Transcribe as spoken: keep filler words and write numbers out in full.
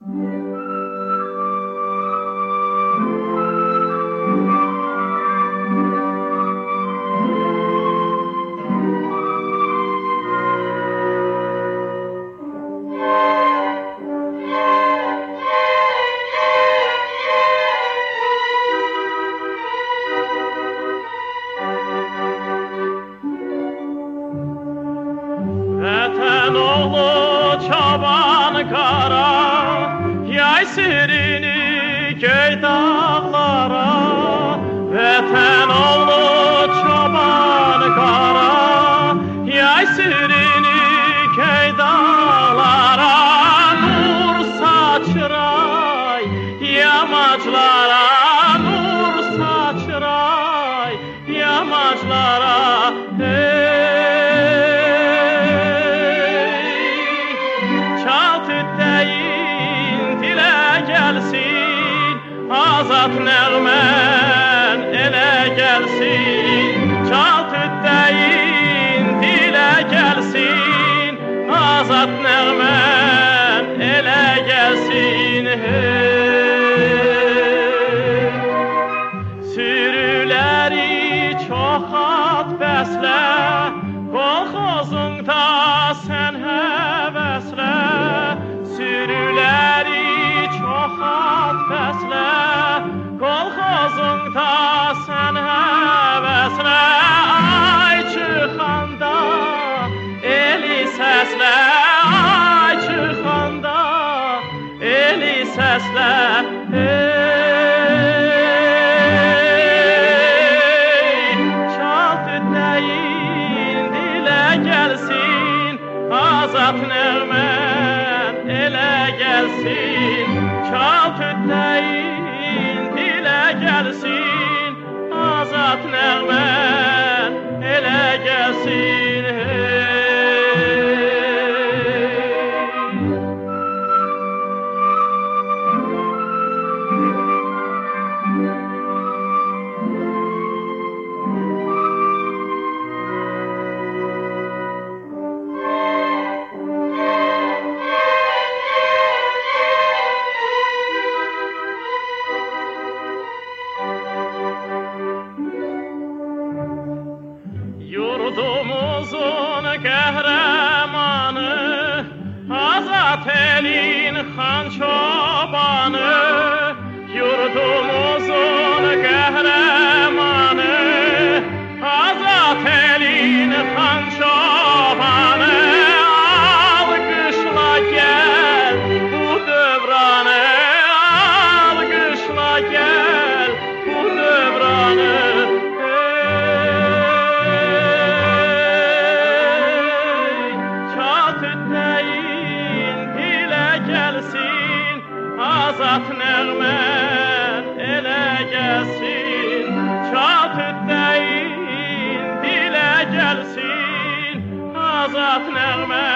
Vətən oğlu çoban qara, yay sirini göy dağlara. Vətən oğlu çoban qara, yay sirini göy dağlara. Nur saçray yamaclara, nur saçray yamaclara. Azad nəğmən elə gəlsin, çal tütəyin dilə gəlsin. Azad nəğmən elə gəlsin, hey. Sürüləri çox at bəslə, qolxozunda sən həvəslə. Sürüləri çox at bəslə, qolxozunda sən həvəslə. Ay çıxanda eli səslə, ay çıxanda eli səslə, hey. Çal tütəyin dilə gəlsin, azad nəğmən elə gəlsin. Çal tütəyin dilə gəlsin, azad nəğmən elə gəlsin, hey. Yurdumuzun qəhrəmanı, azad elin xan çobanı. Yurdumuzun qəhrəmanı, azad elin xan çobanı. Alqışla gəl bu dövranı, alqışla gəl bu dövranı. Azad nəğmən elə gəlsin, çal tütəyin dilə gəlsin. Azad nəğmən